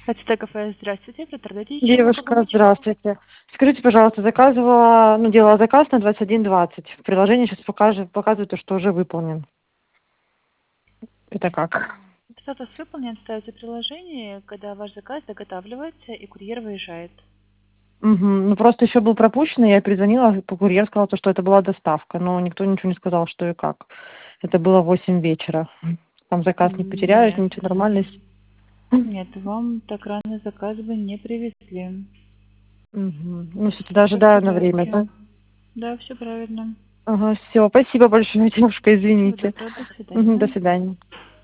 АЦТ кафе, здравствуйте, Петродатич, чем могу Девушка, помочь? здравствуйте. Скажите, пожалуйста, заказывала, делала заказ на 21:20. В приложении сейчас показывает, то, что уже выполнен. Это как? Статус выполнен, ставите приложение, когда ваш заказ доготавливается и курьер выезжает. Мгм. Ну просто еще был пропущенный, я перезвонила, курьер сказал, что это была доставка, но никто ничего не сказал, что и как. Это было в 8 вечера. Там заказ не потеряют, Нет, ничего нормально. нет, вам так рано заказ бы не привезли. Мгм. Ну, все, тогда Все в ожидаю на время, порядке. да? Да, все правильно. Ага, все, спасибо большое, девушка, Всего извините. доброго, до Мгм, до свидания. свидания.